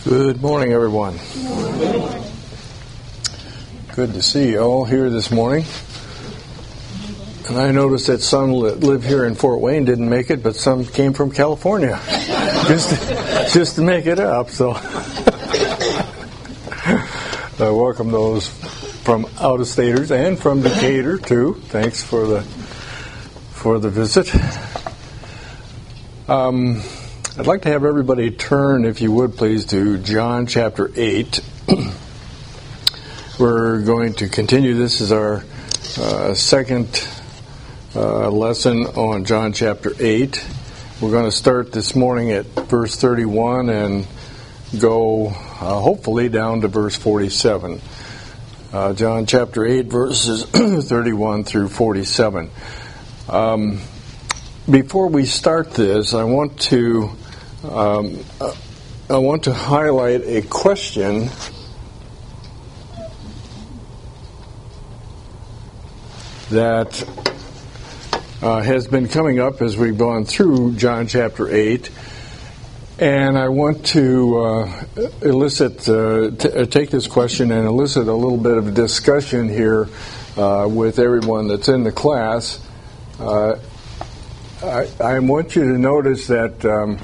Good morning, everyone. Good to see you all here this morning. And I noticed that some that live here in Fort Wayne didn't make it, but some came from California just to make it up. So I welcome those from out-of-staters and from Decatur too. Thanks for the visit. I'd like to have everybody turn, if you would please, to John chapter 8. We're going to continue. This is our second lesson on John chapter 8. We're going to start this morning at verse 31 and go hopefully down to verse 47. John chapter 8, verses 31 through 47. Before we start this, I want to highlight a question that has been coming up as we've gone through John chapter 8, and I want to take this question and elicit a little bit of discussion here with everyone that's in the class. I want you to notice that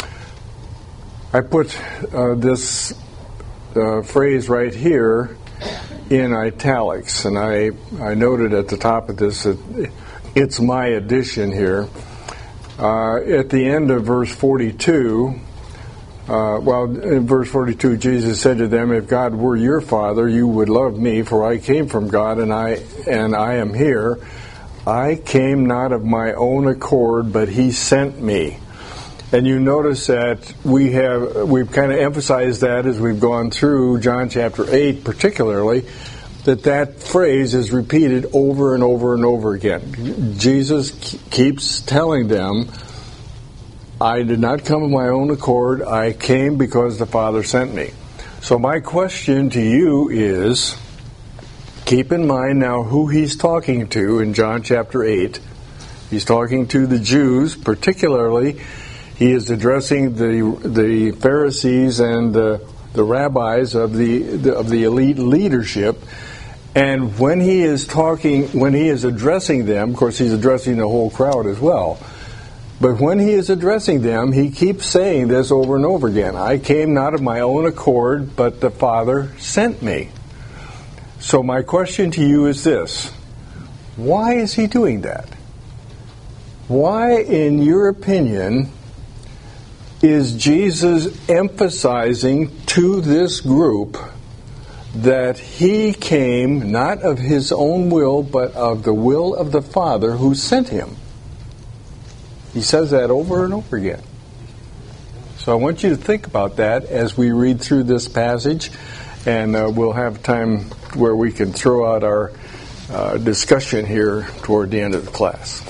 I put this phrase right here in italics, and I noted at the top of this that it's my addition here. At the end of verse 42, in verse 42, Jesus said to them, "If God were your Father, you would love me, for I came from God, and I am here. I came not of my own accord, but He sent me." And you notice that we've kind of emphasized that as we've gone through John chapter 8 particularly, that phrase is repeated over and over and over again. Jesus keeps telling them, I did not come of my own accord, I came because the Father sent me. So my question to you is, keep in mind now who he's talking to in John chapter 8. He's talking to the Jews particularly. He is addressing the Pharisees and the rabbis of the elite leadership. And when he is addressing them, of course he's addressing the whole crowd as well. But when he is addressing them, he keeps saying this over and over again. I came not of my own accord, but the Father sent me. So my question to you is this. Why is he doing that? Why, in your opinion, is Jesus emphasizing to this group that he came not of his own will, but of the will of the Father who sent him? He says that over and over again. So I want you to think about that as we read through this passage, and we'll have time where we can throw out our discussion here toward the end of the class.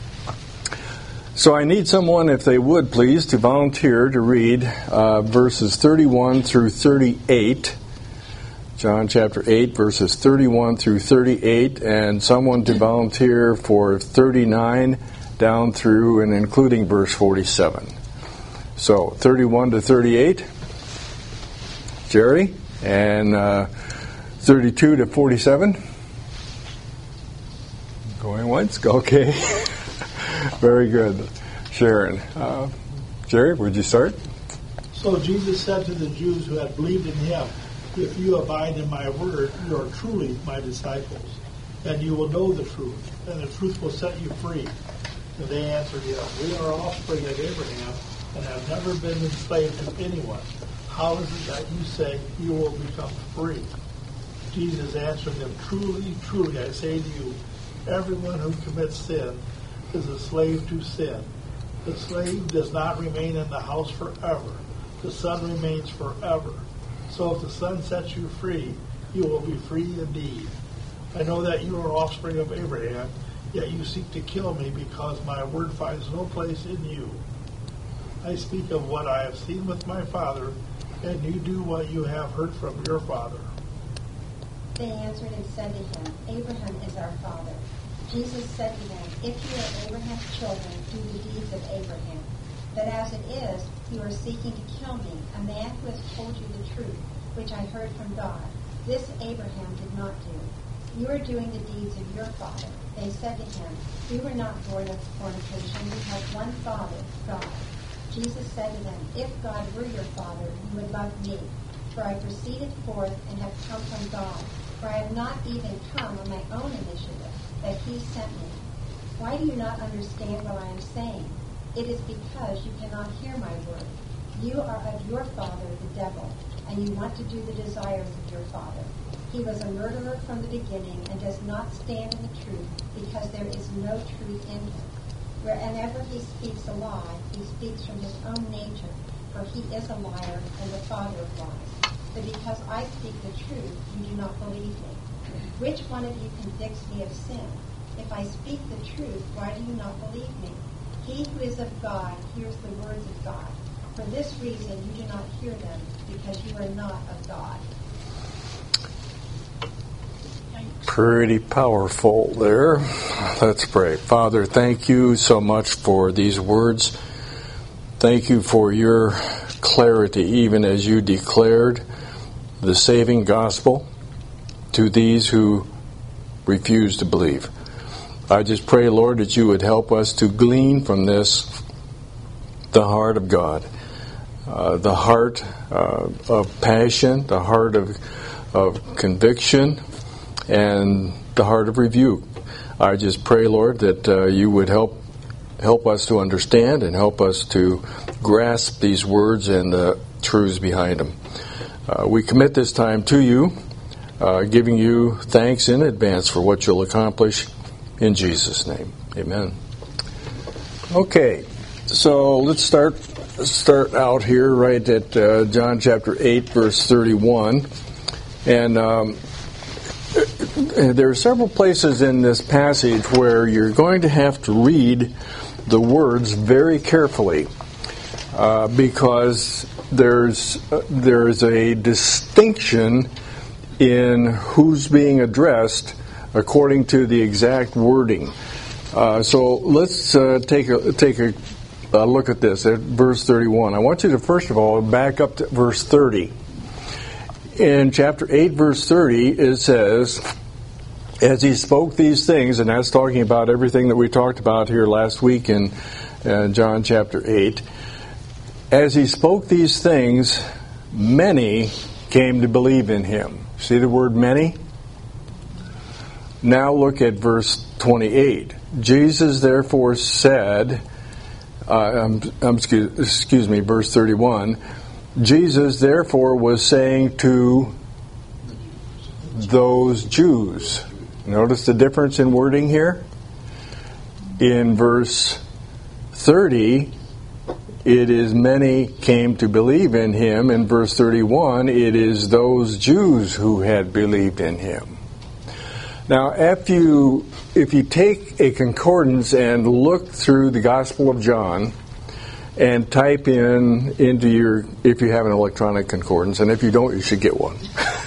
So I need someone, if they would please, to volunteer to read verses 31 through 38. John chapter 8, verses 31 through 38, and someone to volunteer for 39 down through and including verse 47. So 31 to 38, Jerry, and 32 to 47. Going once? Okay. Very good. Sharon. Jerry, would you start? So Jesus said to the Jews who had believed in him, "If you abide in my word, you are truly my disciples, and you will know the truth, and the truth will set you free." And they answered him, "We are offspring of Abraham and have never been enslaved to anyone. How is it that you say you will become free?" Jesus answered them, "Truly, truly, I say to you, everyone who commits sin is a slave to sin. The slave does not remain in the house forever. The Son remains forever. So if the Son sets you free, you will be free indeed. I know that you are offspring of Abraham, yet you seek to kill me because my word finds no place in you. I speak of what I have seen with my Father, and you do what you have heard from your father." They answered and said to him, "Abraham is our father." Jesus said to them, "If you are Abraham's children, do the deeds of Abraham. But as it is, you are seeking to kill me, a man who has told you the truth, which I heard from God. This Abraham did not do. You are doing the deeds of your father. They said to him, we were not born of fornication. We have one Father, God. Jesus said to them, if God were your Father, you would love me. For I proceeded forth and have come from God. For I have not even come on my own initiative, but he sent me. Why do you not understand what I am saying? It is because you cannot hear my word. You are of your father, the devil, and you want to do the desires of your father. He was a murderer from the beginning and does not stand in the truth, because there is no truth in him. Whenever he speaks a lie, he speaks from his own nature, for he is a liar and the father of lies. But because I speak the truth, you do not believe me. Which one of you convicts me of sin? If I speak the truth, why do you not believe me? He who is of God hears the words of God. For this reason you do not hear them, because you are not of God. Pretty powerful there. Let's pray. Father, thank you so much for these words. Thank you for your clarity, even as you declared the saving gospel to these who refuse to believe. I just pray, Lord, that you would help us to glean from this the heart of God, the heart of passion, the heart of conviction, and the heart of rebuke. I just pray, Lord, that you would help us to understand and help us to grasp these words and the truths behind them. We commit this time to you, giving you thanks in advance for what you'll accomplish in Jesus' name. Amen. Okay, so let's start out here right at John chapter 8, verse 31. And there are several places in this passage where you're going to have to read the words very carefully because there's a distinction in who's being addressed according to the exact wording. So let's take a look at this at verse 31. I want you to first of all back up to verse 30. In chapter 8, verse 30, it says, as he spoke these things, and that's talking about everything that we talked about here last week in John chapter 8, as he spoke these things, many came to believe in him. See the word many? Now look at verse 28. Jesus therefore said, excuse me, verse 31, Jesus therefore was saying to those Jews. Notice the difference in wording here. In verse 30, it is many came to believe in him. In verse 31, it is those Jews who had believed in him. Now, if you take a concordance and look through the Gospel of John and type into your, if you have an electronic concordance, and if you don't, you should get one.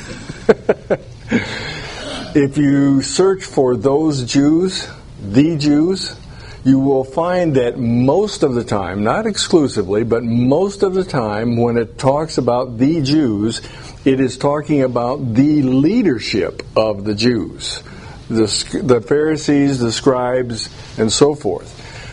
If you search for those Jews, the Jews, you will find that most of the time, not exclusively, but most of the time when it talks about the Jews, it is talking about the leadership of the Jews, the Pharisees, the scribes, and so forth.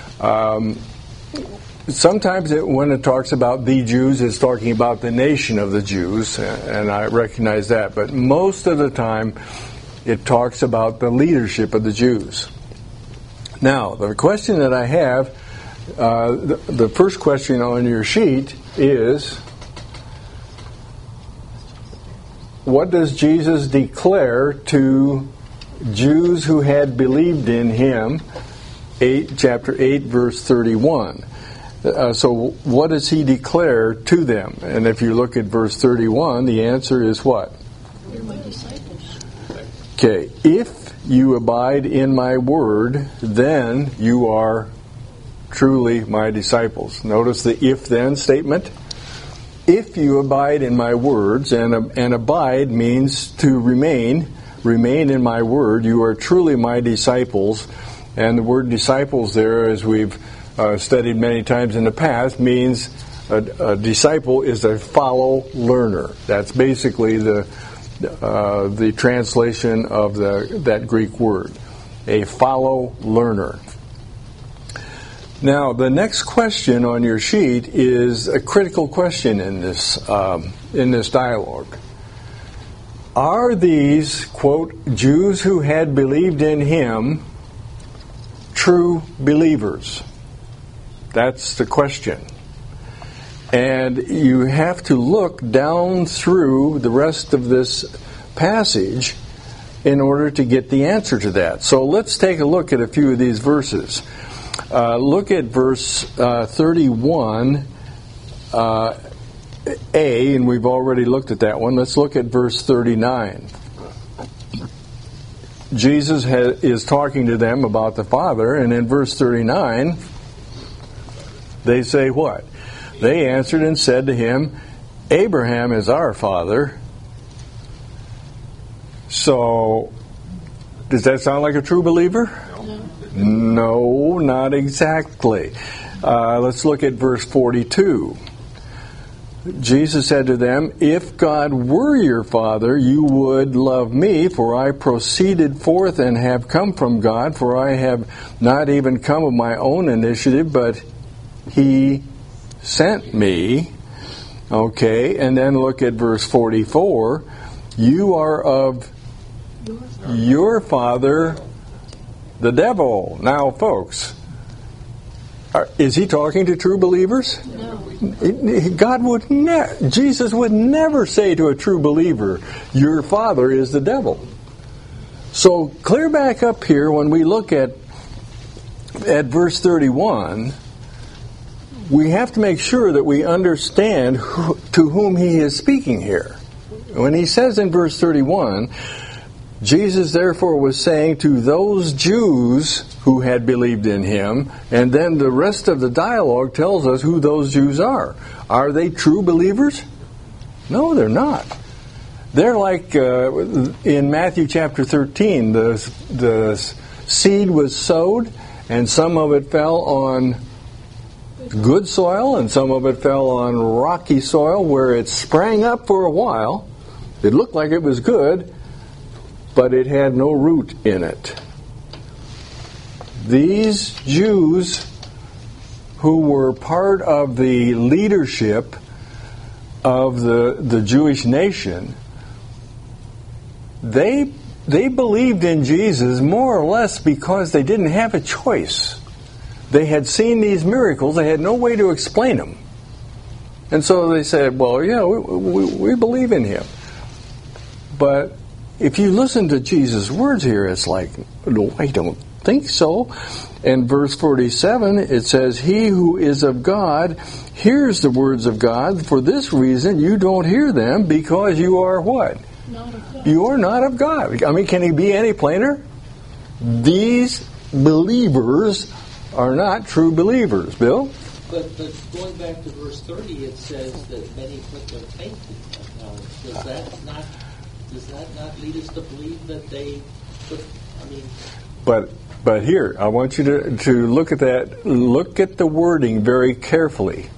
Sometimes when it talks about the Jews, it's talking about the nation of the Jews, and I recognize that. But most of the time, it talks about the leadership of the Jews. Now, the question that I have, the first question on your sheet is, what does Jesus declare to Jews who had believed in him? Chapter 8, verse 31. So what does he declare to them? And if you look at verse 31, the answer is what? You're my disciples. Okay, if you abide in my word, then you are truly my disciples. Notice the if-then statement. If you abide in my words, and abide means to remain in my word, you are truly my disciples. And the word disciples there, as we've studied many times in the past, means a disciple is a follow learner. That's basically the translation of that Greek word, a follow learner. Now, the next question on your sheet is a critical question in this dialogue. Are these, quote, Jews who had believed in him true believers? That's the question. And you have to look down through the rest of this passage in order to get the answer to that. So let's take a look at a few of these verses. Look at verse 31. And we've already looked at that one. Let's look at verse 39. Jesus is talking to them about the Father, and in verse 39, they say what? They answered and said to him, Abraham is our father. So, does that sound like a true believer? No, not exactly. Let's look at verse 42. Jesus said to them, if God were your Father, you would love me, for I proceeded forth and have come from God, for I have not even come of my own initiative, but he sent me. Okay, and then look at verse 44. You are of your father, the devil. Now, folks, is he talking to true believers? No. Jesus would never say to a true believer, your father is the devil. So clear back up here when we look at verse 31, we have to make sure that we understand to whom he is speaking here. When he says in verse 31, Jesus therefore was saying to those Jews who had believed in him, and then the rest of the dialogue tells us who those Jews are. Are they true believers? No, they're not. They're like in Matthew chapter 13, the seed was sowed, and some of it fell on good soil, and some of it fell on rocky soil where it sprang up for a while. It looked like it was good, but it had no root in it. These Jews who were part of the leadership of the Jewish nation, they believed in Jesus more or less because they didn't have a choice. They had seen these miracles. They had no way to explain them. And so they said, well, yeah, we believe in him. But if you listen to Jesus' words here, it's like, no, I don't think so. In verse 47, it says, he who is of God hears the words of God. For this reason, you don't hear them, because you are what? Not of God. You are not of God. I mean, can he be any plainer? These believers are not true believers. Bill? But going back to verse 30, it says that many put their faith in him. Now, does that not lead us to believe that they put, But here, I want you to look at that. Look at the wording very carefully.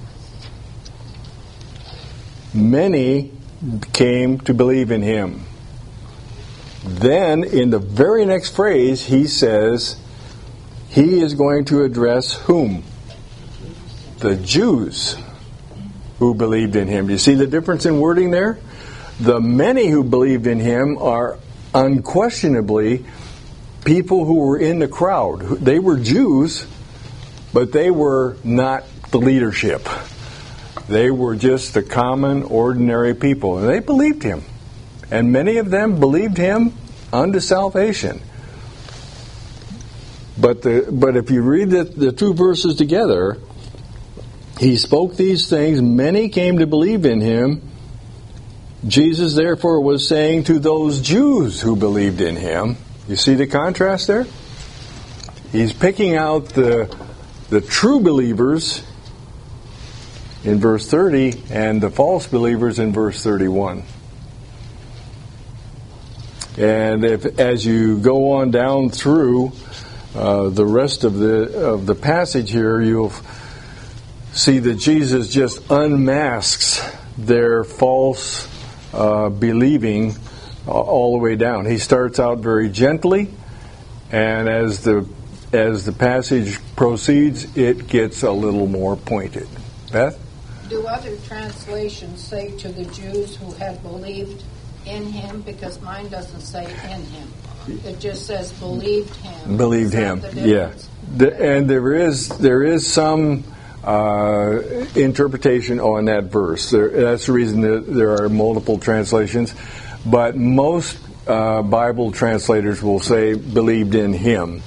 Many came to believe in him. Then, in the very next phrase, he says, he is going to address whom? The Jews who believed in him. Do you see the difference in wording there? The many who believed in him are unquestionably people who were in the crowd. They were Jews, but they were not the leadership. They were just the common, ordinary people. And they believed him. And many of them believed him unto salvation. But if you read the two verses together, he spoke these things, many came to believe in him. Jesus therefore was saying to those Jews who believed in him, you see the contrast there? He's picking out the true believers in verse 30 and the false believers in verse 31. And as you go on down through the rest of the passage here, you'll see that Jesus just unmasks their false believing all the way down. He starts out very gently, and as the passage proceeds, it gets a little more pointed. Beth? Do other translations say to the Jews who had believed in him? Because mine doesn't say in him. It just says believed him. Believed him, yeah. And there is some interpretation on that verse. That's the reason that there are multiple translations. But most Bible translators will say believed in him.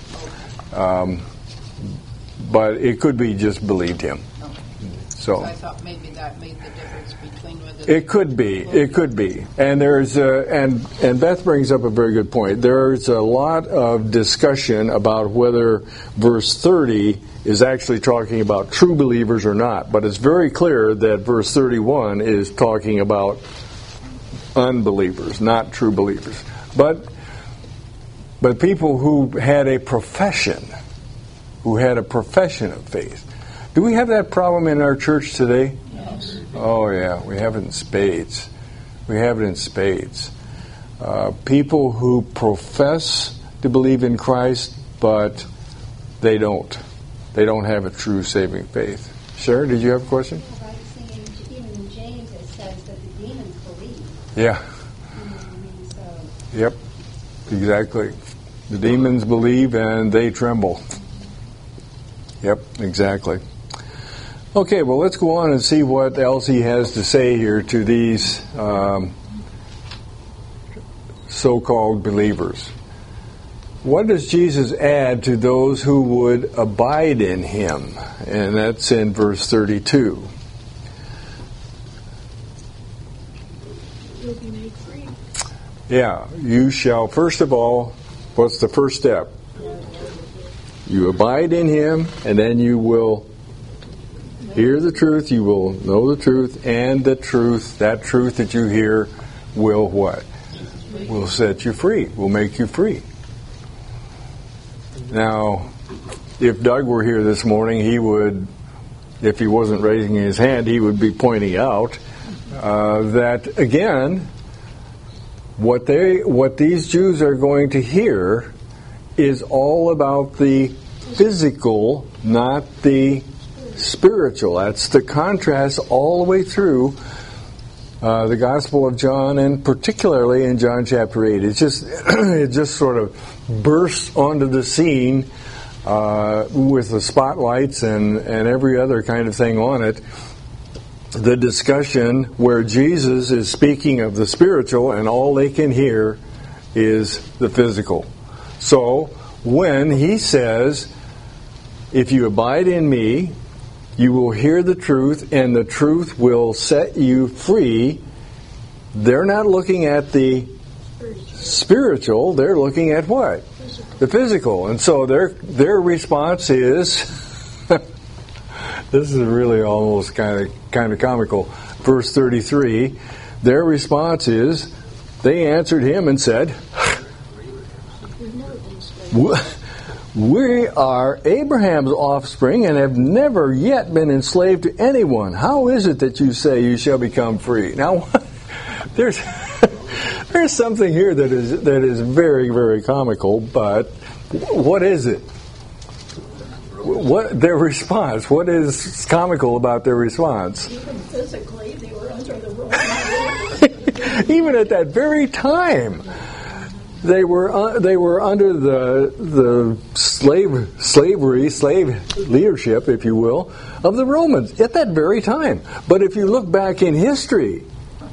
But it could be just believed him. So I thought maybe that made the difference between whether it could be, and there's and Beth brings up a very good point. There's a lot of discussion about whether verse 30 is actually talking about true believers or not. But it's very clear that verse 31 is talking about unbelievers, not true believers. But people who had a profession of faith. Do we have that problem in our church today? Yes. Oh, yeah. We have it in spades. People who profess to believe in Christ, but they don't. They don't have a true saving faith. Sharon, did you have a question? Well, I was thinking, even in James it says that the demons believe. Yeah. Yep. Exactly. The demons believe and they tremble. Yep, exactly. Okay, well, let's go on and see what else he has to say here to these so-called believers. What does Jesus add to those who would abide in him? And that's in verse 32. you'll be made free. Yeah, you shall, first of all, what's the first step? You abide in him, and then you will hear the truth, you will know the truth, and the truth, that truth that you hear, will what? Will set you free, will make you free. Now, if Doug were here this morning, he would, if he wasn't raising his hand, he would be pointing out that, again, what these Jews are going to hear is all about the physical, not the spiritual. That's the contrast all the way through the Gospel of John, and particularly in John chapter 8. It just sort of bursts onto the scene with the spotlights and every other kind of thing on it. The discussion where Jesus is speaking of the spiritual and all they can hear is the physical. So when he says, if you abide in me, you will hear the truth, and the truth will set you free, they're not looking at the spiritual, they're looking at what? The physical. And so their response is, this is really almost kind of comical. Verse 33, their response is, they answered him and said, we are Abraham's offspring and have never yet been enslaved to anyone. How is it that you say you shall become free? Now, there's something here that is very, very comical, but what is it? What their response? What is comical about their response? Even physically, they were under the Roman Even at that very time, they were under the slave leadership, if you will, of the Romans at that very time. But if you look back in history,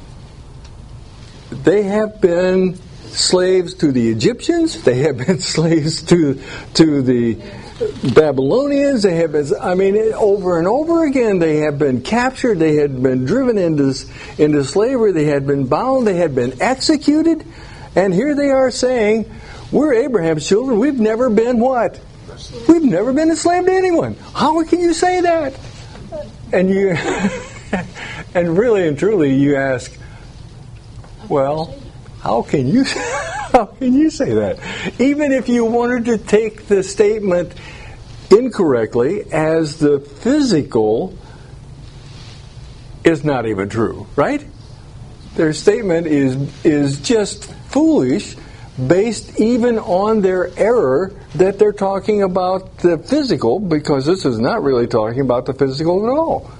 they have been slaves to the Egyptians. They have been slaves to the Babylonians. They have been, over and over again, they have been captured. They had been driven into slavery. They had been bound. They had been executed. And here they are saying, we're Abraham's children. We've never been what? We've never been enslaved to anyone. How can you say that? And you, and really and truly, you ask, well, how can you How can you say that? Even if you wanted to take the statement incorrectly as the physical is not even true, right? Their statement is just foolish, based even on their error that they're talking about the physical, because this is not really talking about the physical at all.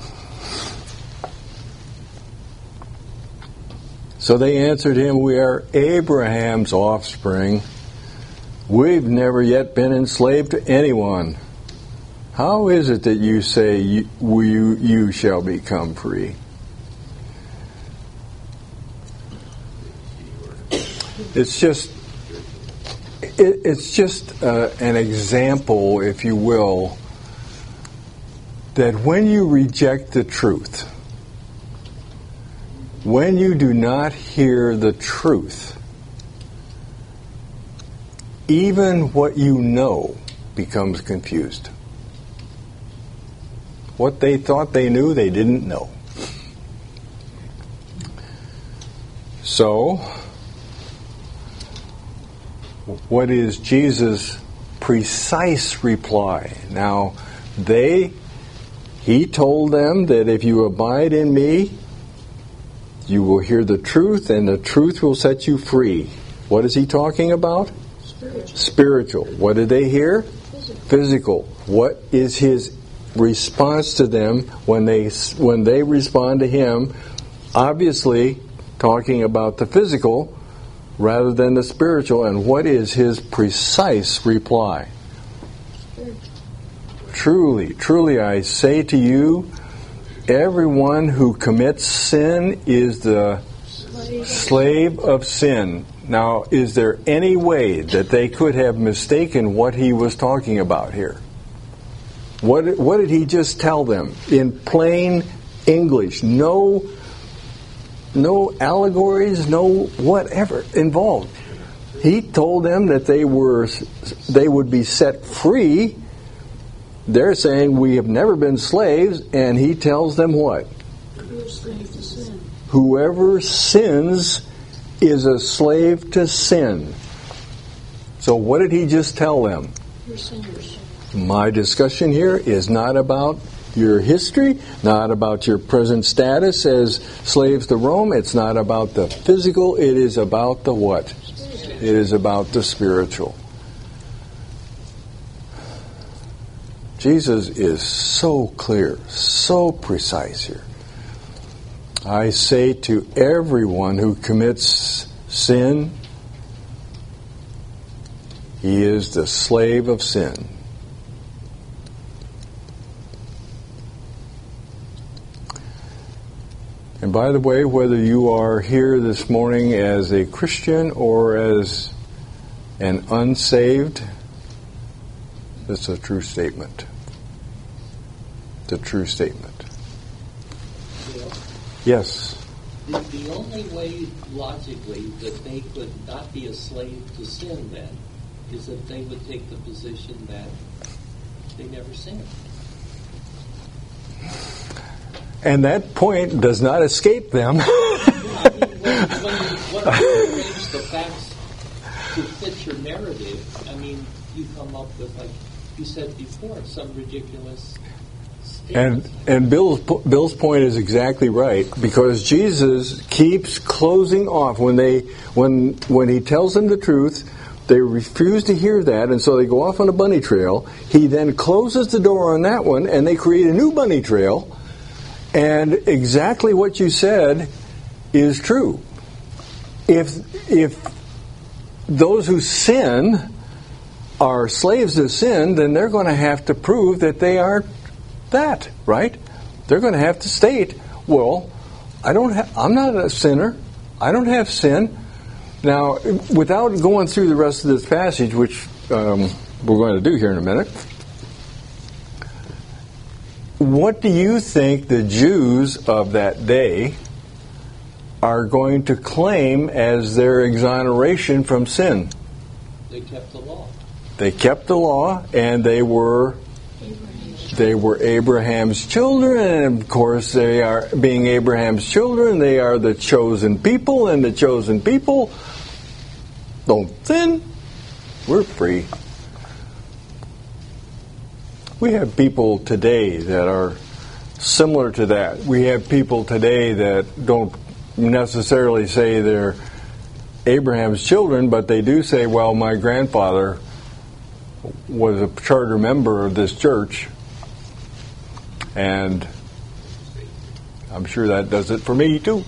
So they answered him, "We are Abraham's offspring. We've never yet been enslaved to anyone. How is it that you say you shall become free?" It's just an example, if you will, that when you reject the truth, when you do not hear the truth, even what you know becomes confused. What they thought they knew, they didn't know. So, what is Jesus' precise reply? Now, he told them that if you abide in me, you will hear the truth, and the truth will set you free. What is he talking about? Spiritual. What did they hear? Physical. What is his response to them when they respond to him? Obviously, talking about the physical rather than the spiritual. And what is his precise reply? Truly, truly, I say to you, everyone who commits sin is the slave of sin. Now, is there any way that they could have mistaken what he was talking about here? What did he just tell them in plain English? No allegories, no whatever involved. He told them that they would be set free. They're saying we have never been slaves, and he tells them what? Whoever sins is a slave to sin. So what did he just tell them? My discussion here is not about your history, not about your present status as slaves to Rome. It's not about the physical. It is about the what? It is about the spiritual. Jesus is so clear, so precise here. I say to everyone who commits sin, he is the slave of sin. And by the way, whether you are here this morning as a Christian or as an unsaved, it's a true statement. It's a true statement. Yes? The only way, logically, that they could not be a slave to sin, then, is if they would take the position that they never sinned. And that point does not escape them. When you arrange the facts to fit your narrative, you come up with, like you said before, some ridiculous statements. And Bill's point is exactly right, because Jesus keeps closing off when he tells them the truth. They refuse to hear that, and so they go off on a bunny trail. He then closes the door on that one, and they create a new bunny trail. And exactly what you said is true. If those who sin are slaves of sin, then they're going to have to prove that they aren't that, right? They're going to have to state, well, I'm not a sinner. I don't have sin. Now, without going through the rest of this passage, which we're going to do here in a minute, what do you think the Jews of that day are going to claim as their exoneration from sin? They kept the law. They kept the law, and they were Abraham's children, and of course they are, being Abraham's children, they are the chosen people, and the chosen people don't sin, we're free. We have people today that are similar to that. We have people today that don't necessarily say they're Abraham's children, but they do say, well, my grandfather was a charter member of this church, and I'm sure that does it for me too.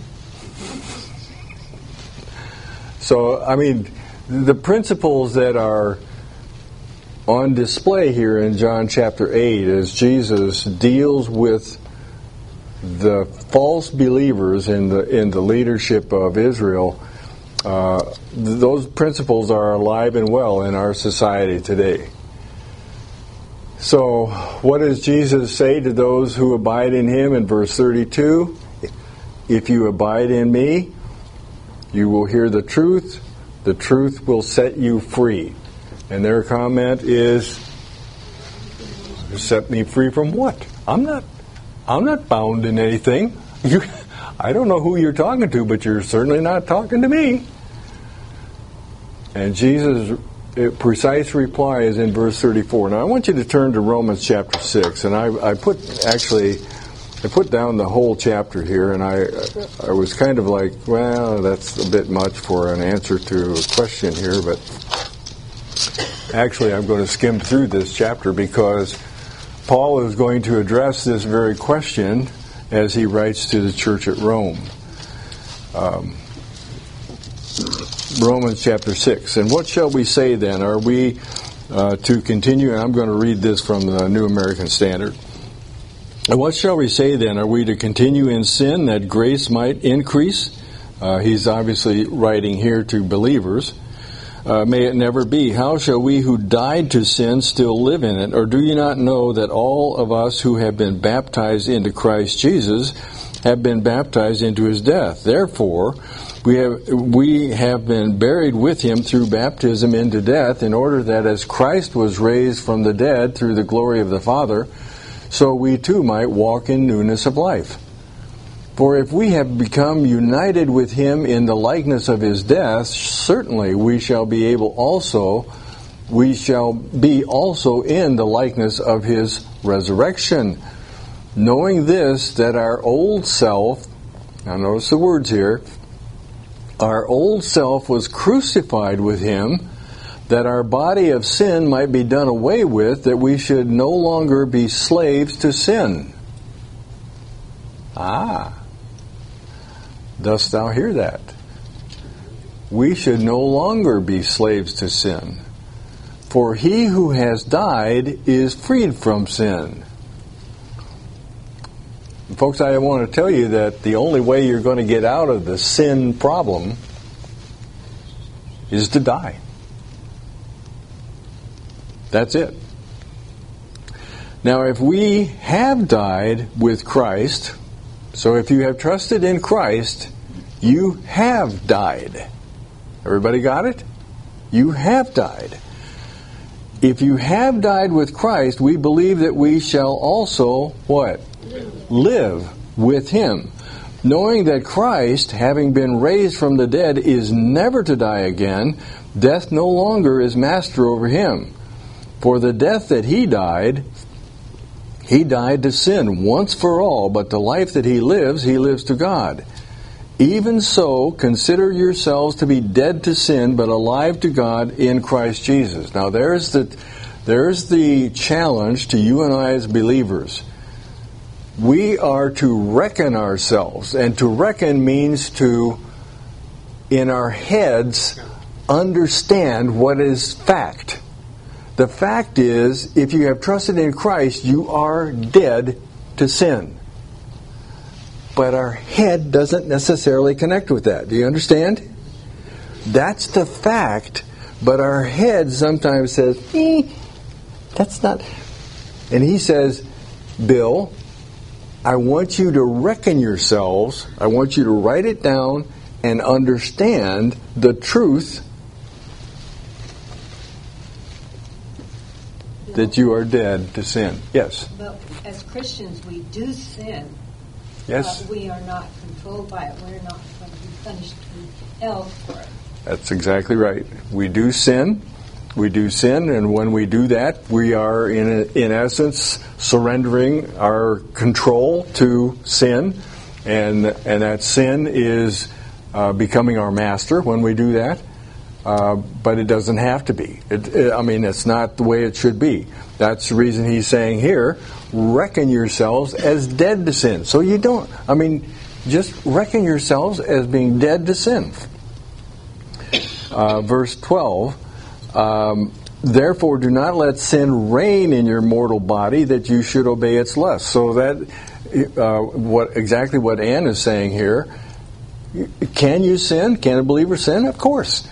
So, I mean, the principles that are on display here in John chapter 8 as Jesus deals with the false believers in the leadership of Israel, those principles are alive and well in our society today. So, what does Jesus say to those who abide in Him in verse 32? If you abide in me, you will hear the truth will set you free. And their comment is, set me free from what? I'm not bound in anything. I don't know who you're talking to, but you're certainly not talking to me. And Jesus' precise reply is in verse 34. Now I want you to turn to Romans chapter 6, and I put down the whole chapter here, and I was kind of like, well, that's a bit much for an answer to a question here, but actually I'm going to skim through this chapter because Paul is going to address this very question as he writes to the church at Rome. Romans chapter 6. And what shall we say then? Are we to continue? And I'm going to read this from the New American Standard. And what shall we say then? Are we to continue in sin that grace might increase? He's obviously writing here to believers. May it never be. How shall we who died to sin still live in it? Or do you not know that all of us who have been baptized into Christ Jesus have been baptized into His death? Therefore, we have been buried with Him through baptism into death, in order that as Christ was raised from the dead through the glory of the Father, so we too might walk in newness of life. For if we have become united with Him in the likeness of His death, certainly we shall be also in the likeness of His resurrection. Knowing this, that our old self, now notice the words here, our old self was crucified with Him, that our body of sin might be done away with, that we should no longer be slaves to sin. Dost thou hear that? We should no longer be slaves to sin. For he who has died is freed from sin. Folks, I want to tell you that the only way you're going to get out of the sin problem is to die. That's it. Now, if we have died with Christ, so if you have trusted in Christ, you have died. Everybody got it? You have died. If you have died with Christ, we believe that we shall also, what? Live with Him. Knowing that Christ, having been raised from the dead, is never to die again, death no longer is master over Him. For the death that He died to sin once for all, but the life that He lives to God. Even so, consider yourselves to be dead to sin, but alive to God in Christ Jesus. Now there's the challenge to you and I as believers. We are to reckon ourselves, and to reckon means to, in our heads, understand what is fact. The fact is, if you have trusted in Christ, you are dead to sin. But our head doesn't necessarily connect with that. Do you understand? That's the fact, but our head sometimes says, that's not. And he says, Bill, I want you to reckon yourselves, I want you to write it down and understand the truth that you are dead to sin. Yes? But as Christians, we do sin. Yes. But we are not controlled by it. We're not going to be punished in hell for it. That's exactly right. We do sin. We do sin, and when we do that, we are, in essence, surrendering our control to sin, and that sin is becoming our master when we do that. But it doesn't have to be. It's not the way it should be. That's the reason he's saying here, reckon yourselves as dead to sin. So you don't, just reckon yourselves as being dead to sin. Verse 12, therefore do not let sin reign in your mortal body that you should obey its lusts. So that, exactly what Ann is saying here, can you sin? Can a believer sin? Of course.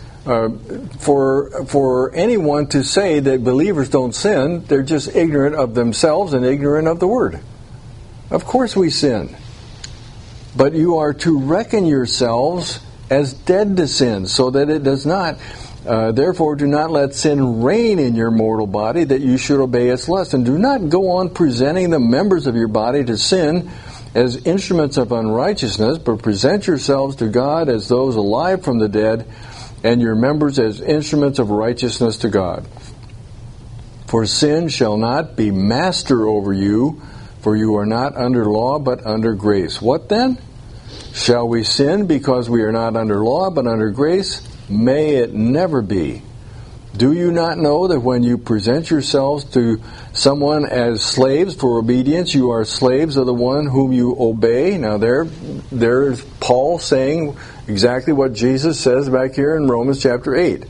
For anyone to say that believers don't sin, they're just ignorant of themselves and ignorant of the Word. Of course we sin. But you are to reckon yourselves as dead to sin, so that it does not. Therefore do not let sin reign in your mortal body, that you should obey its lust. And do not go on presenting the members of your body to sin as instruments of unrighteousness, but present yourselves to God as those alive from the dead, and your members as instruments of righteousness to God. For sin shall not be master over you, for you are not under law, but under grace. What then? Shall we sin because we are not under law, but under grace? May it never be. Do you not know that when you present yourselves to someone as slaves for obedience, you are slaves of the one whom you obey? Now there's Paul saying exactly what Jesus says back here in Romans chapter 8.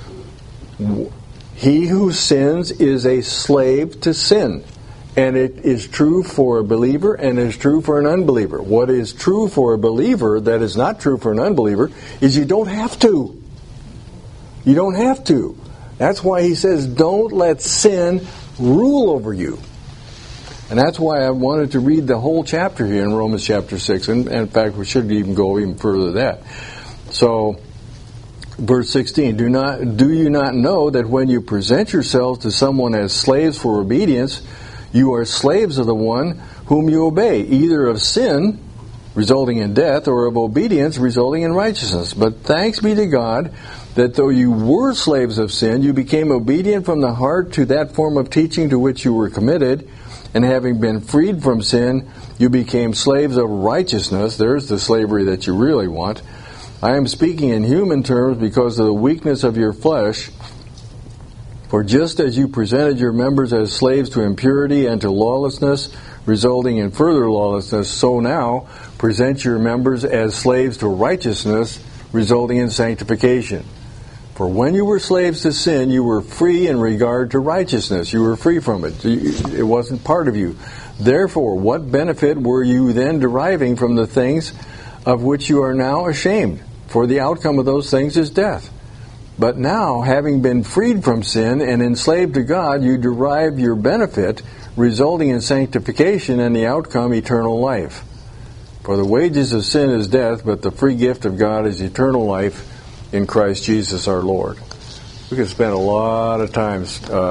He who sins is a slave to sin. And it is true for a believer and it is true for an unbeliever. What is true for a believer that is not true for an unbeliever is you don't have to. You don't have to. That's why he says, don't let sin rule over you. And that's why I wanted to read the whole chapter here in Romans chapter 6. And in fact, we should even go even further than that. So, verse 16, do you not know that when you present yourselves to someone as slaves for obedience, you are slaves of the one whom you obey, either of sin, resulting in death, or of obedience, resulting in righteousness. But thanks be to God that though you were slaves of sin, you became obedient from the heart to that form of teaching to which you were committed, and having been freed from sin, you became slaves of righteousness. There's the slavery that you really want. I am speaking in human terms because of the weakness of your flesh. For just as you presented your members as slaves to impurity and to lawlessness, resulting in further lawlessness, so now present your members as slaves to righteousness, resulting in sanctification. For when you were slaves to sin, you were free in regard to righteousness. You were free from it. It wasn't part of you. Therefore, what benefit were you then deriving from the things of which you are now ashamed? For the outcome of those things is death. But now, having been freed from sin and enslaved to God, you derive your benefit, resulting in sanctification and the outcome eternal life. For the wages of sin is death, but the free gift of God is eternal life in Christ Jesus our Lord. We could spend a lot of time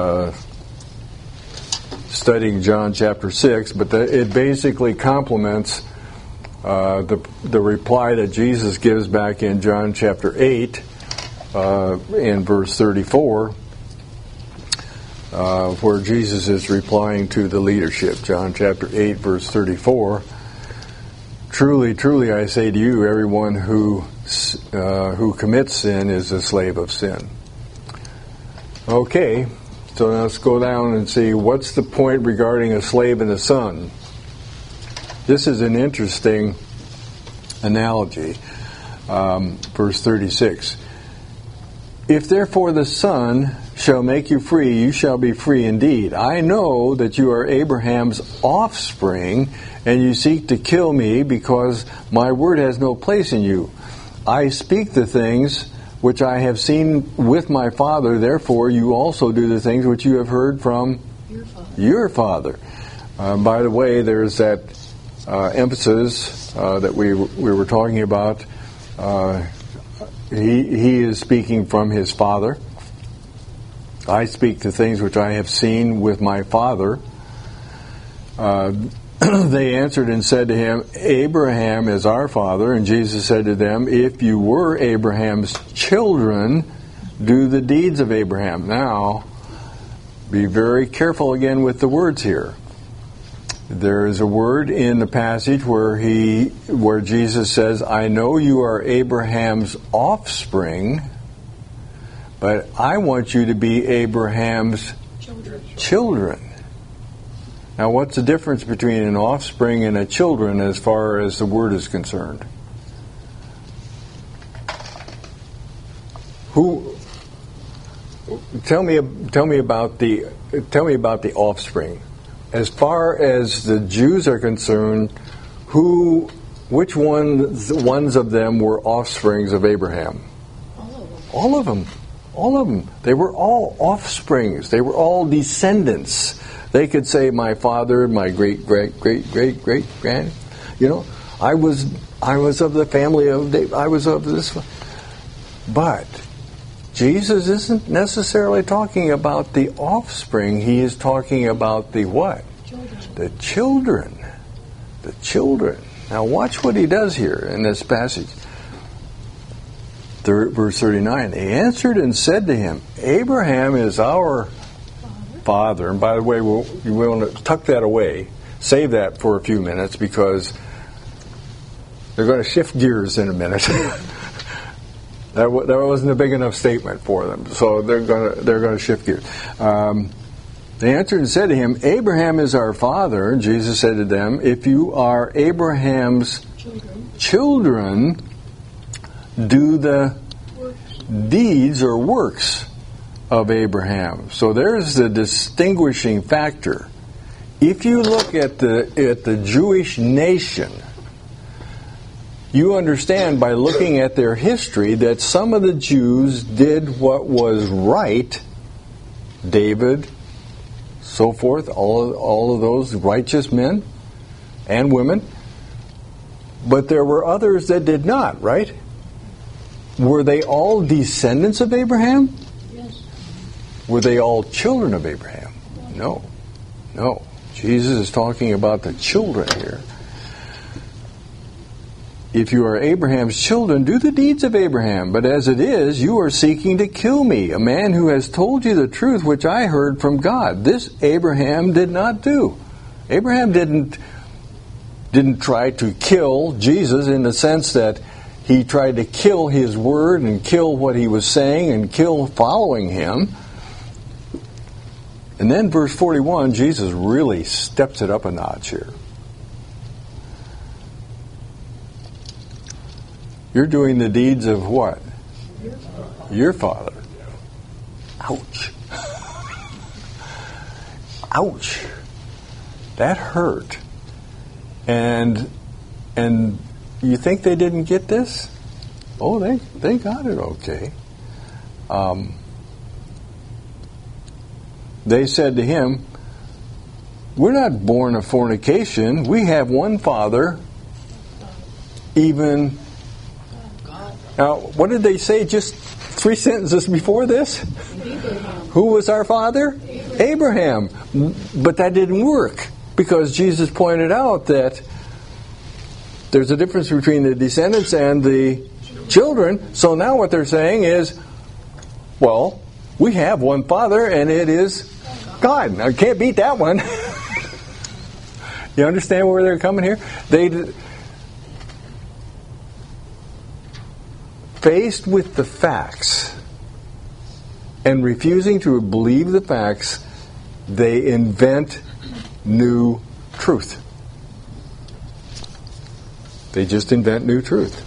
studying John chapter 6, but it basically complements the reply that Jesus gives back in John chapter 8, in verse 34, where Jesus is replying to the leadership. John chapter 8, verse 34. Truly, truly, I say to you, everyone who commits sin is a slave of sin. Okay, so now let's go down and see what's the point regarding a slave and a son. This is an interesting analogy. Verse 36. If therefore the Son shall make you free, you shall be free indeed. I know that you are Abraham's offspring, and you seek to kill me because my word has no place in you. I speak the things which I have seen with my Father, therefore you also do the things which you have heard from your father. By the way, there's that emphasis that we were talking about. He is speaking from his Father. I speak the things which I have seen with my Father. they answered and said to him, Abraham is our father. And Jesus said to them, if you were Abraham's children, do the deeds of Abraham. Now, be very careful again with the words here. There is a word in the passage where Jesus says, I know you are Abraham's offspring, but I want you to be Abraham's children. Now, what's the difference between an offspring and a children as far as the word is concerned? Tell me about the offspring. As far as the Jews are concerned, which ones of them were offsprings of Abraham? All of them. All of them. They were all offsprings. They were all descendants. They could say, my father, my great grand. I was of the family of David. I was of this. But Jesus isn't necessarily talking about the offspring. He is talking about the what? The children. The children. Now watch what he does here in this passage. Verse 39. They answered and said to him, Abraham is our father. And by the way, you want to tuck that away. Save that for a few minutes because they're going to shift gears in a minute. That wasn't a big enough statement for them, so they're going to shift gears. They answered and said to him, Abraham is our father. And Jesus said to them, if you are Abraham's children, do the deeds or works of Abraham. So there's the distinguishing factor. If you look at the Jewish nation, you understand by looking at their history that some of the Jews did what was right. David, so forth, all of those righteous men and women. But there were others that did not, right? Were they all descendants of Abraham? Yes. Were they all children of Abraham? No. Jesus is talking about the children here. If you are Abraham's children, do the deeds of Abraham. But as it is, you are seeking to kill me, a man who has told you the truth which I heard from God. This Abraham did not do. Abraham didn't try to kill Jesus in the sense that he tried to kill his word and kill what he was saying and kill following him. And then verse 41, Jesus really steps it up a notch here. You're doing the deeds of what? Your father. Ouch. Ouch. That hurt. And you think they didn't get this? Oh, they got it okay. They said to him, we're not born of fornication. We have one Father, even... Now, what did they say just 3 sentences before this? Who was our father? Abraham. But that didn't work because Jesus pointed out that there's a difference between the descendants and the children. So now what they're saying is, well, we have one Father and it is God. Now, you can't beat that one. You understand where they're coming here? Faced with the facts and refusing to believe the facts, they invent new truth. They just invent new truth.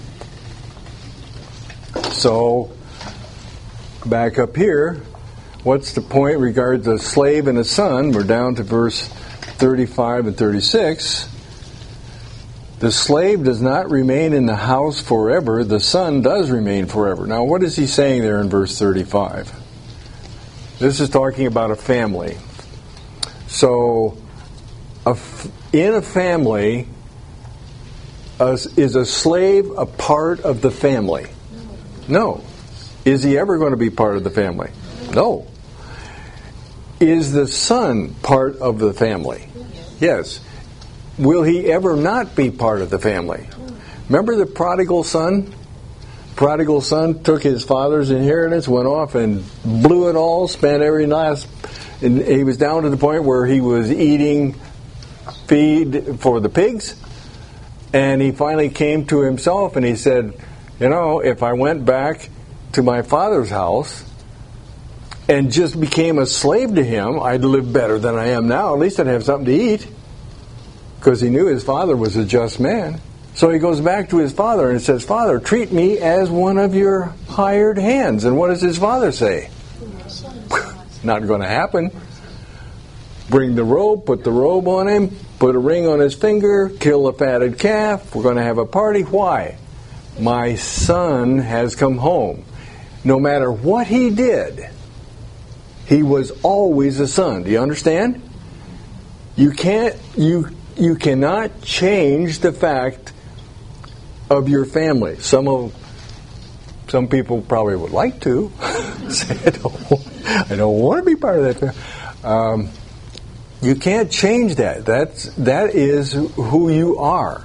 So, back up here, what's the point regarding the slave and a son? We're down to verse 35 and 36. The slave does not remain in the house forever. The son does remain forever. Now, what is he saying there in verse 35? This is talking about a family. So, in a family, is a slave a part of the family? No. Is he ever going to be part of the family? No. Is the son part of the family? Yes. will he ever not be part of the family? Remember the prodigal son? Prodigal son took his father's inheritance, went off and blew it all, spent every last, and he was down to the point where he was eating feed for the pigs, and he finally came to himself and he said, if I went back to my father's house and just became a slave to him, I'd live better than I am now. At least I'd have something to eat, because he knew his father was a just man. So he goes back to his father and says, Father, treat me as one of your hired hands. And what does his father say? Not going to happen. Bring the robe, put the robe on him, put a ring on his finger, kill a fatted calf. We're going to have a party. Why? My son has come home. No matter what he did, he was always a son. Do you understand? You cannot change the fact of your family. Some people probably would like to say, I don't want to be part of that family. You can't change that. That is who you are.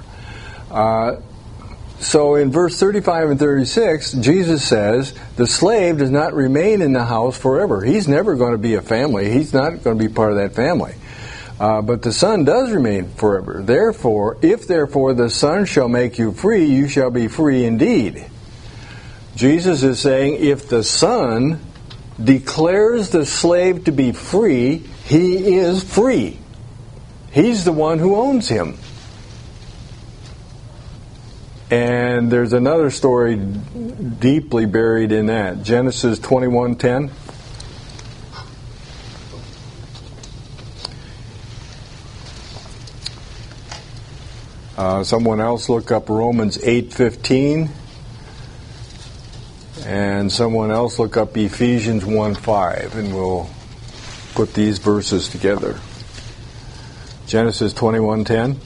So in verse 35 and 36, Jesus says, the slave does not remain in the house forever. He's never going to be a family. He's not going to be part of that family. But the Son does remain forever. Therefore, if the Son shall make you free, you shall be free indeed. Jesus is saying, if the Son declares the slave to be free, he is free. He's the one who owns him. And there's another story deeply buried in that. Genesis 21:10. Someone else look up Romans 8:15, and someone else look up Ephesians 1:5, and we'll put these verses together. Genesis 21:10.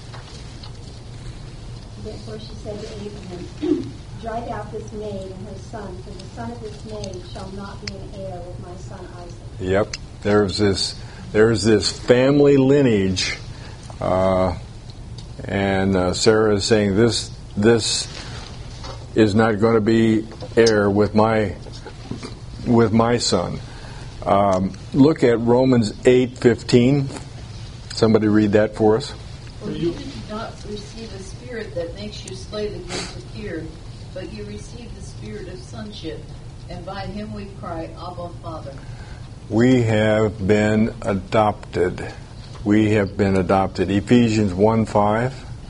Therefore she said to Abraham, drive out this maid and her son, for the son of this maid shall not be an heir with my son Isaac. Yep, there's this family lineage. And Sarah is saying this is not going to be heir with my son. Look at Romans 8:15. Somebody read that for us. For you did not receive a spirit that makes you slave again to fear, but you received the spirit of sonship, and by him we cry, Abba, Father. We have been adopted. We have been adopted. Ephesians 1:5.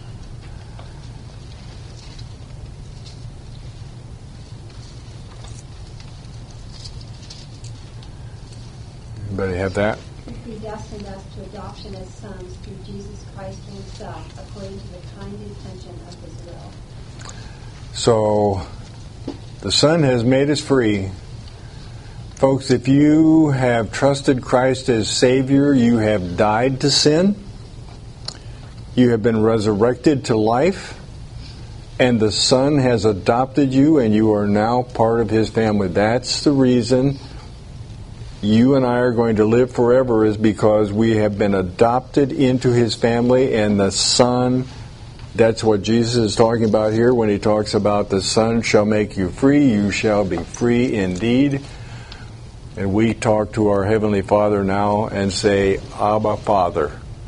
Anybody have that? He predestined us to adoption as sons through Jesus Christ himself, according to the kind intention of his will. So, the Son has made us free. Folks, if you have trusted Christ as Savior, you have died to sin. You have been resurrected to life. And the Son has adopted you, and you are now part of His family. That's the reason you and I are going to live forever, is because we have been adopted into His family, and the Son, that's what Jesus is talking about here when He talks about the Son shall make you free. You shall be free indeed. And we talk to our Heavenly Father now and say, Abba, Father.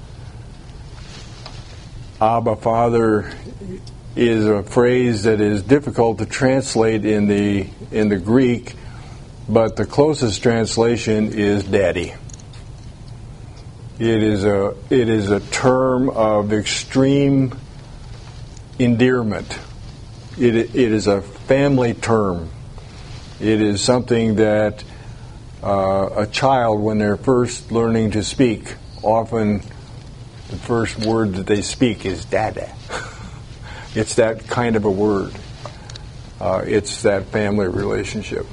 Abba, Father is a phrase that is difficult to translate in the Greek, but the closest translation is Daddy. It is a term of extreme endearment. It is a family term. It is something that a child, when they're first learning to speak, often the first word that they speak is Dada. It's that kind of a word. It's that family relationship.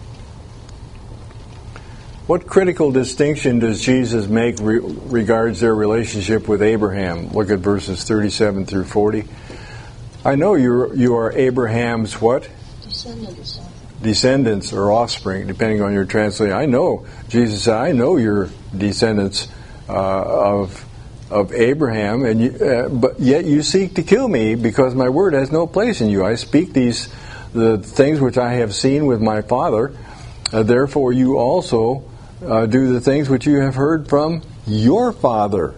What critical distinction does Jesus make regards their relationship with Abraham? Look at verses 37 through 40. I know you are Abraham's what? Descendants or offspring, depending on your translation. I know, Jesus said, I know you're descendants of of Abraham, and but yet you seek to kill me, because my word has no place in you. I speak the things which I have seen with my father. Therefore you also do the things which you have heard from your father.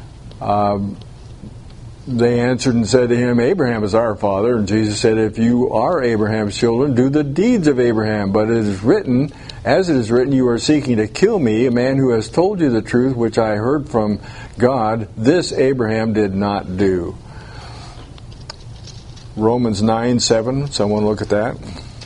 They answered and said to him, Abraham is our father. And Jesus said, if you are Abraham's children, do the deeds of Abraham. But it is written, as it is written, you are seeking to kill me, a man who has told you the truth, which I heard from God. This Abraham did not do. Romans 9:7. Someone look at that.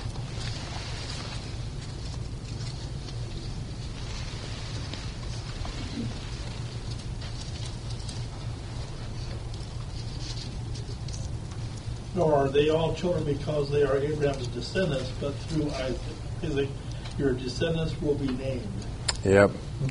Nor are they all children because they are Abraham's descendants, but through Isaac your descendants will be named. Yep.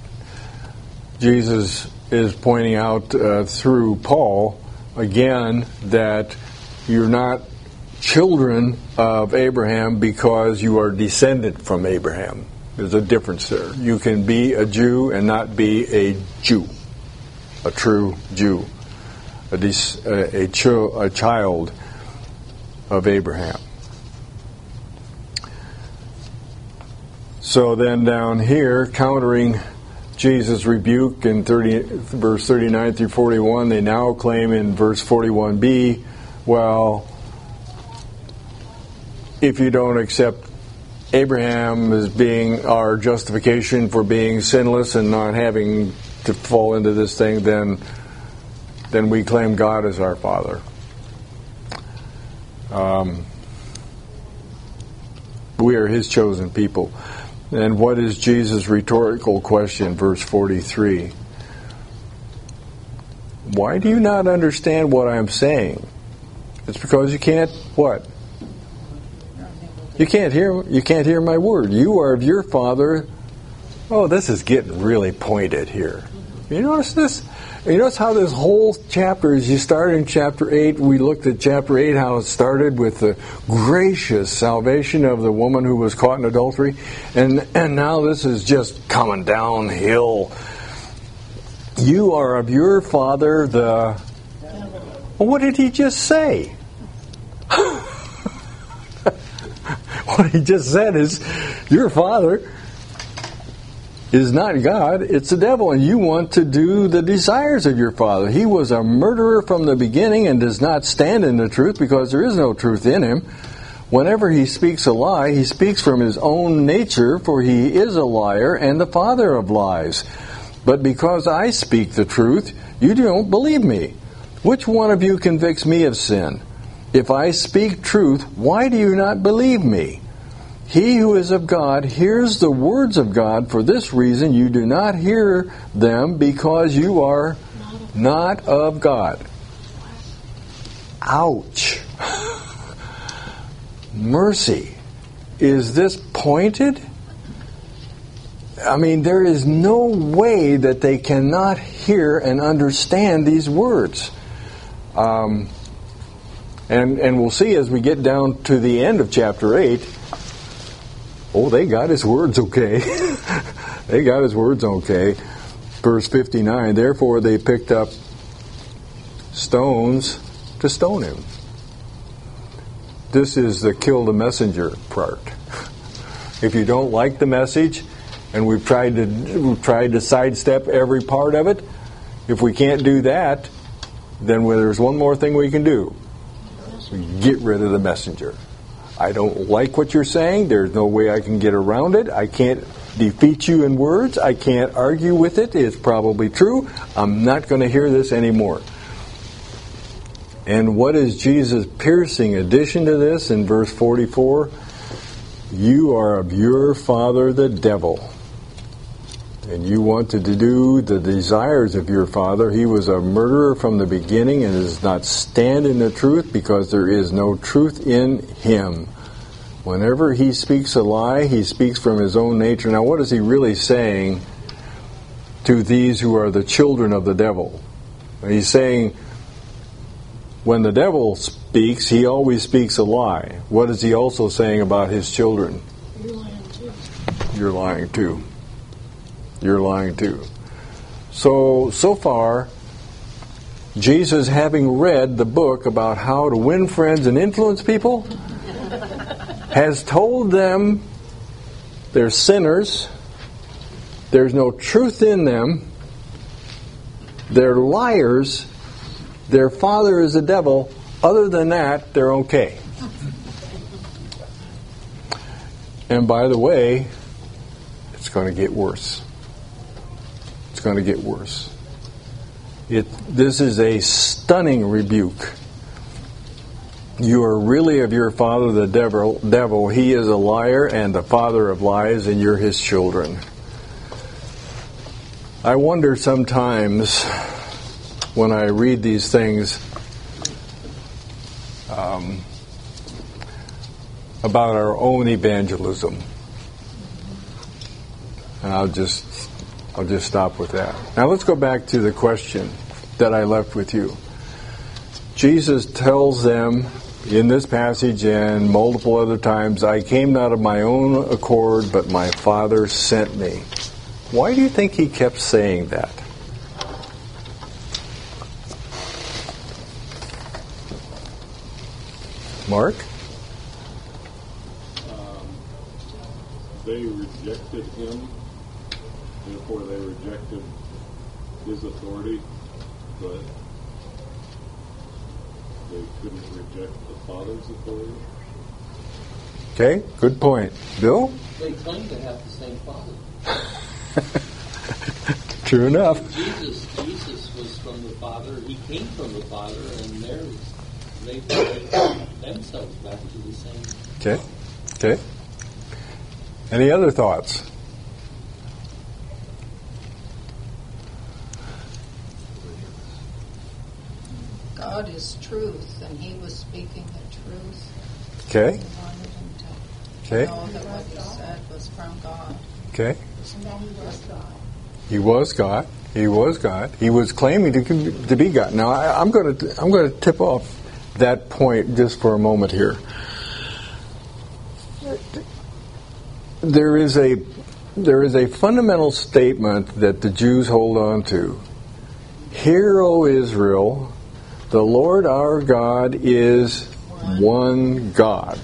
Jesus is pointing out through Paul again that you're not children of Abraham because you are descended from Abraham. There's a difference there. You can be a Jew and not be a Jew, a true Jew, a child of Abraham. So then down here, countering Jesus' rebuke in verse 39 through 41, they now claim in verse 41b, well, if you don't accept Abraham as being our justification for being sinless and not having to fall into this thing, then we claim God as our Father. We are His chosen people. And what is Jesus' rhetorical question, verse 43? Why do you not understand what I'm saying? It's because you can't what? You can't hear my word. You are of your father. Oh, this is getting really pointed here. You notice this? You notice how this whole chapter, as you start in chapter 8, we looked at chapter 8, how it started with the gracious salvation of the woman who was caught in adultery. And now this is just coming downhill. You are of your father, the... Well, what did he just say? What he just said is, your father is not God, it's the devil, and you want to do the desires of your father. He was a murderer from the beginning and does not stand in the truth because there is no truth in him. Whenever he speaks a lie, he speaks from his own nature, for he is a liar and the father of lies. But because I speak the truth, you don't believe me. Which one of you convicts me of sin? If I speak truth, why do you not believe me? He who is of God hears the words of God. For this reason you do not hear them, because you are not of God. Ouch. Mercy. Is this pointed? I mean, there is no way that they cannot hear and understand these words. And we'll see as we get down to the end of chapter 8, oh, they got his words okay. They got his words okay. Verse 59, therefore they picked up stones to stone him. This is the kill the messenger part. If you don't like the message, and we've tried to sidestep every part of it, if we can't do that, then there's one more thing we can do. Get rid of the messenger. I don't like what you're saying. There's no way I can get around it. I can't defeat you in words. I can't argue with it. It's probably true. I'm not going to hear this anymore. And what is Jesus' piercing addition to this in verse 44? You are of your father the devil, and you wanted to do the desires of your father. He was a murderer from the beginning and does not stand in the truth, because there is no truth in him. Whenever he speaks a lie, he speaks from his own nature. Now, what is he really saying to these who are the children of the devil? He's saying, when the devil speaks, he always speaks a lie. What is he also saying about his children? You're lying too. You're lying too. You're lying too. So far, Jesus, having read the book about how to win friends and influence people, has told them they're sinners, there's no truth in them, they're liars, their father is the devil. Other than that, they're okay. And by the way, it's going to get worse. It's going to get worse. This is a stunning rebuke. You are really of your father the devil. He is a liar and the father of lies, and you're his children. I wonder sometimes when I read these things about our own evangelism. And I'll just stop with that. Now let's go back to the question that I left with you. Jesus tells them in this passage and multiple other times, I came not of my own accord, but my Father sent me. Why do you think he kept saying that? Mark? They rejected him, therefore they rejected his authority, but they couldn't reject the Father's authority. Okay, good point. Bill? They claim to have the same Father. True enough. Jesus was from the Father. He came from the Father, and they themselves back to the same. Okay. Any other thoughts? God is truth, and he was speaking the truth. Okay. He wanted him to Okay. know that what he said was from God. Okay. And that he was God. He was God. He was God. He was claiming to be God. Now I'm going to tip off that point just for a moment here. There is a fundamental statement that the Jews hold on to. Hear, O Israel, the Lord our God is one God.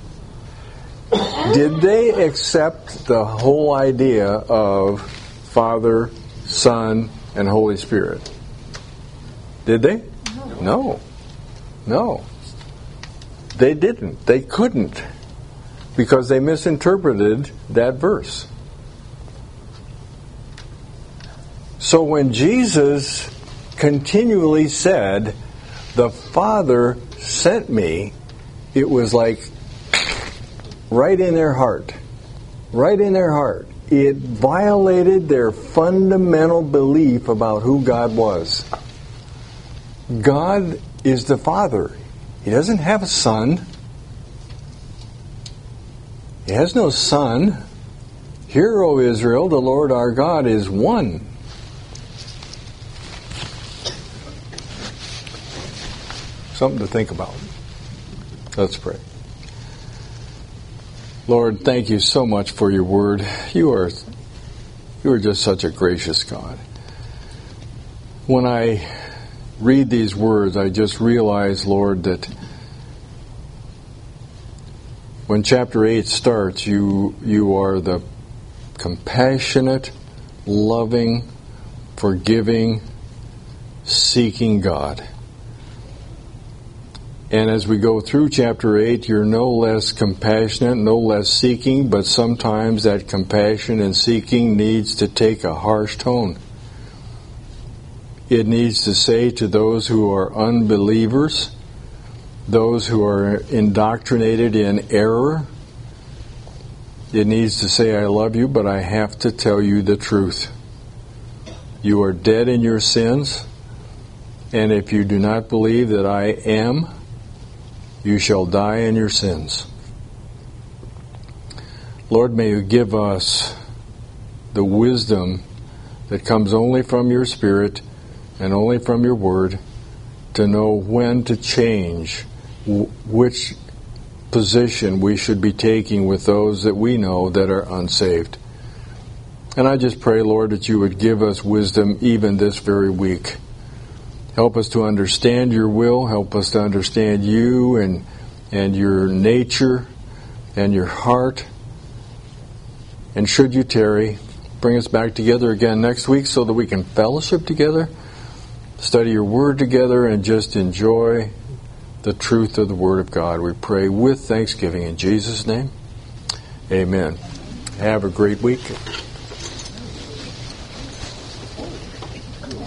Did they accept the whole idea of Father, Son, and Holy Spirit? Did they? No. They didn't. They couldn't. Because they misinterpreted that verse. So when Jesus continually said, the Father sent me, it was like right in their heart. Right in their heart. It violated their fundamental belief about who God was. God is the Father. He doesn't have a son. He has no son. Hear, O Israel, the Lord our God is one. Something to think about. Let's pray. Lord, thank you so much for your word. You are just such a gracious God. When I read these words, I just realize, Lord, that when chapter 8 starts, you are the compassionate, loving, forgiving, seeking God. And as we go through chapter 8, you're no less compassionate, no less seeking, but sometimes that compassion and seeking needs to take a harsh tone. It needs to say to those who are unbelievers, those who are indoctrinated in error, it needs to say, I love you, but I have to tell you the truth. You are dead in your sins, and if you do not believe that I am, you shall die in your sins. Lord, may you give us the wisdom that comes only from your Spirit and only from your Word to know when to change which position we should be taking with those that we know that are unsaved. And I just pray, Lord, that you would give us wisdom even this very week. Help us to understand your will. Help us to understand you and your nature and your heart. And should you tarry, bring us back together again next week so that we can fellowship together, study your word together, and just enjoy the truth of the word of God. We pray with thanksgiving in Jesus' name. Amen. Have a great week.